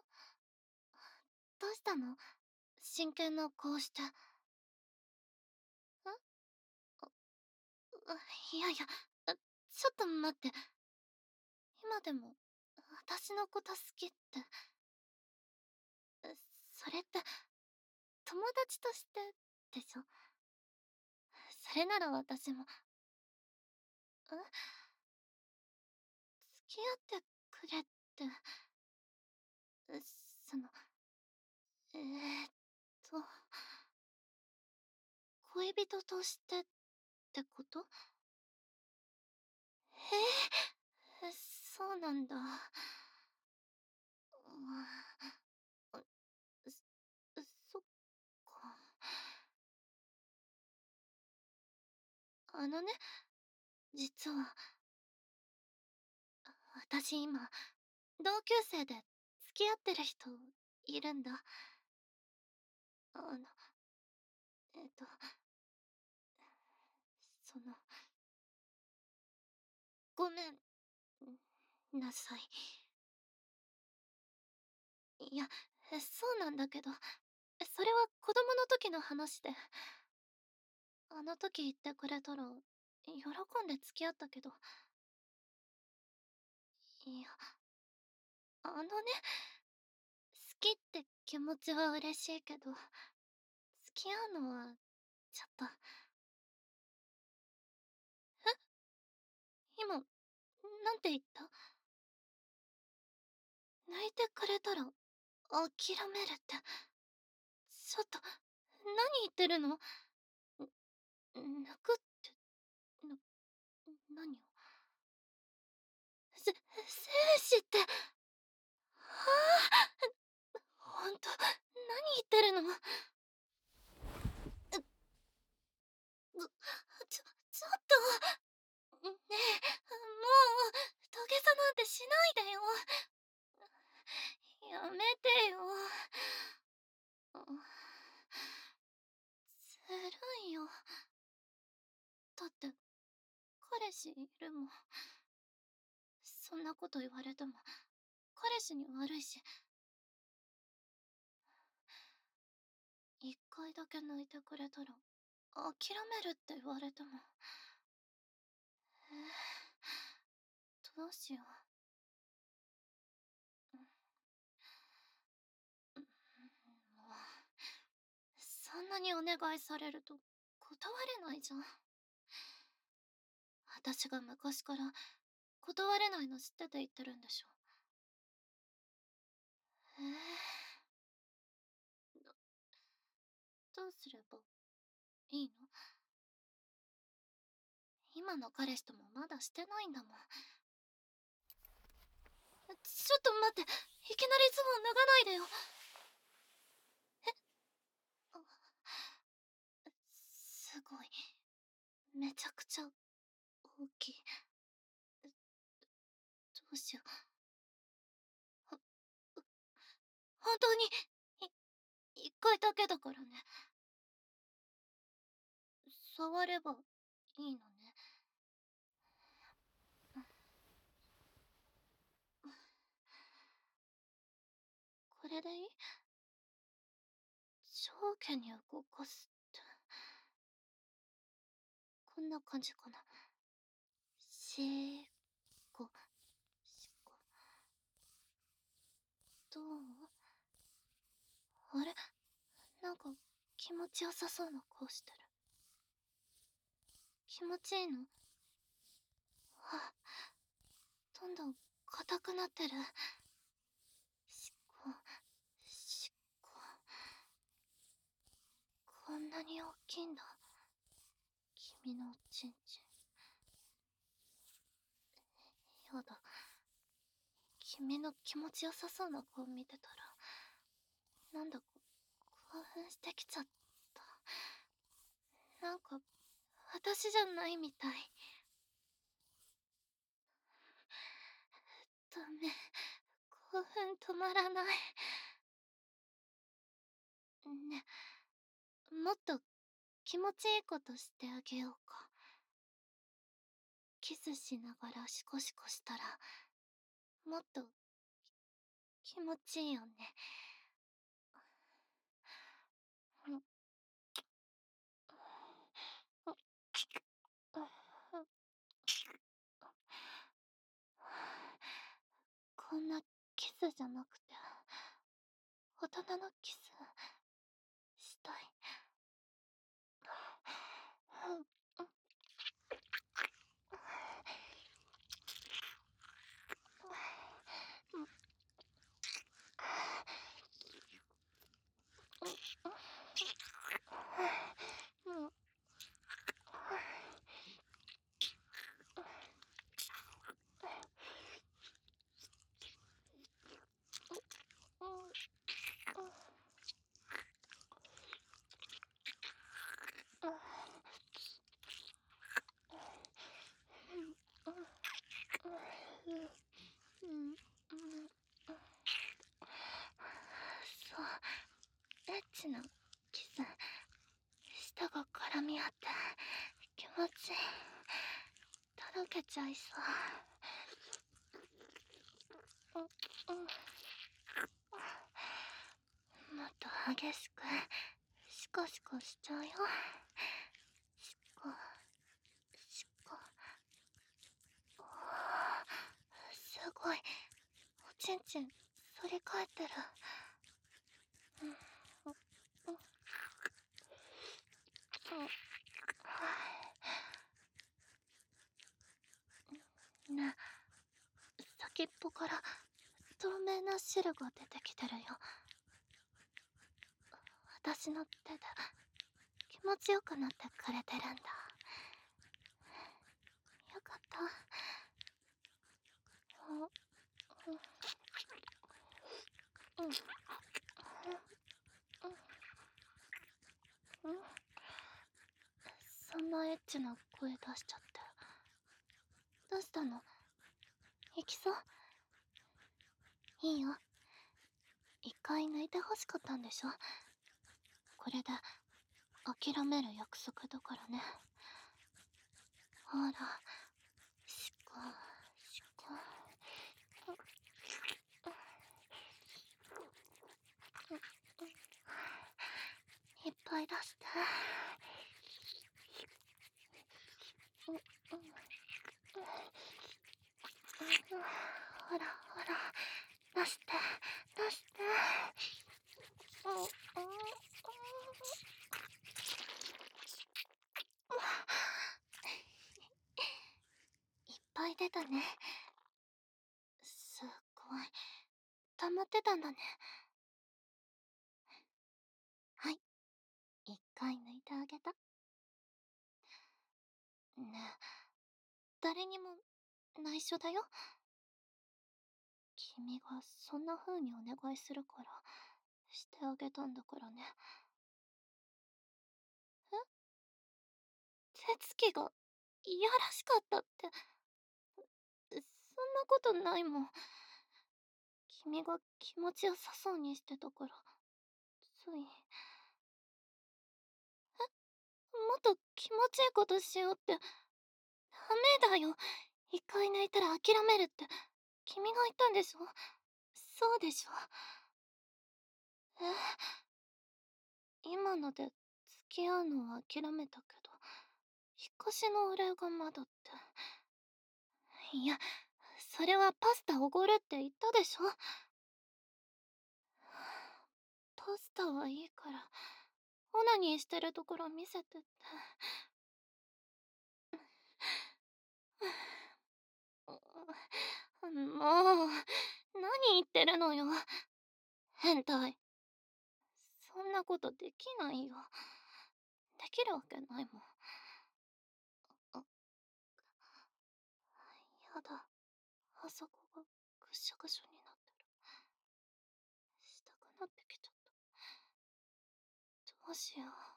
どうしたの？真剣な顔して。いやいや、ちょっと待って。今でも、私のこと好きって、それって、友達としてでしょ？それなら私も、付き合ってくれって、その、えーっと、恋人としてってこと？そうなんだ。そっか。あのね、実は、私今、同級生で付き合ってる人いるんだ。あの、えっと、その、ごめんなさい。いや、そうなんだけど、それは子供の時の話で、あの時言ってくれたら、喜んで付き合ったけど、いや、あのね、好きって気持ちは嬉しいけど、付き合うのは、ちょっと、今、なんて言った？泣いてくれたら、諦めるって、ちょっと、何言ってるの？泣くって、な、何を？生死って、はあ、ほんと、何言ってるの？ちょっと、ねえ、もう、土下座なんてしないでよ。やめてよ。ずるいよ。だって、彼氏いるもん。そんなこと言われても、彼氏に悪いし、一回だけ泣いてくれたら、諦めるって言われても。どうしよう。もう、そんなにお願いされると、断れないじゃん。私が昔から断れないの知ってて言ってるんでしょ。どうすればいいの？今の彼氏ともまだしてないんだもん。ちょっと待って、いきなりズボン脱がないでよ。あ、すごい。めちゃくちゃ大きい。どうしよう。本当に、一回だけだからね。触ればいいのね。これでいい？上下に動かすって、こんな感じかな。しこ、しこ。どう？あれ、なんか気持ちよさそうな顔してる。気持ちいいの？あ、どんどん硬くなってる。しこ、しこ。こんなに大きいんだ。君のおちんちん。やだ。君の気持ちよさそうな顔見てたら、なんだか興奮してきちゃった。なんか、私じゃないみたい。ダメ。興奮止まらない。ね、もっと気持ちいいことしてあげようか。キスしながらシコシコしたら、もっと気持ちいいよね。うん、こんなキスじゃなくて、大人のキスしたい。そう、エッチなキス、舌が絡み合って気持ちいい。とろけちゃいそう。もっと激しくシコシコしちゃうよ。シコシコ。おー、すごい。おちんちん反り返ってる。うんうんうん。ねえ、先っぽから透明な汁が出てきてるよ。私の手で気持ちよくなってくれてるんだ。よかった。うんうんうん。そんなエッチな声出しちゃって。どうしたの？行きそう？いいよ。一回抜いて欲しかったんでしょ？これで諦める約束だからね。ほら、しこしこ。いっぱい出して。ほらほら、出して出して。いっぱい出たね。すっごい溜まってたんだね。はい、一回抜いてあげた。ねえ、誰にも内緒だよ。君がそんな風にお願いするからしてあげたんだからね。え、手つきがいやらしかったって、そんなことないもん。君が気持ちよさそうにしてたから、つい。もっと気持ちいいことしようって。ダメだよ。一回泣いたら諦めるって、君が言ったんでしょ？そうでしょ？今ので付き合うのは諦めたけど、引っ越しのお礼がまだって。いや、それはパスタおごるって言ったでしょ？パスタはいいから、オナニーしてるところ見せてって。もう、何言ってるのよ。変態。そんなことできないよ。できるわけないもん。あ、やだ。あそこがぐしゃぐしゃになってる。したくなってきちゃった。どうしよう。